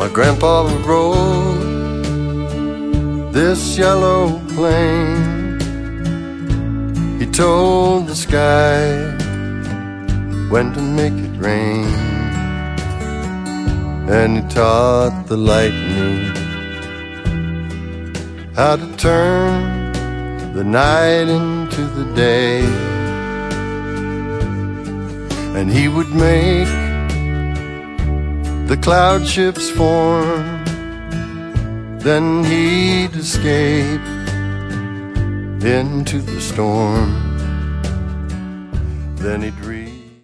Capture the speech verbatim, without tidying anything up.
My grandpa rode this yellow plane. He told the sky when to make it rain, and he taught the lightning how to turn the night into the day. And he would make the cloud ships form, then he'd escape into the storm. Then he'd read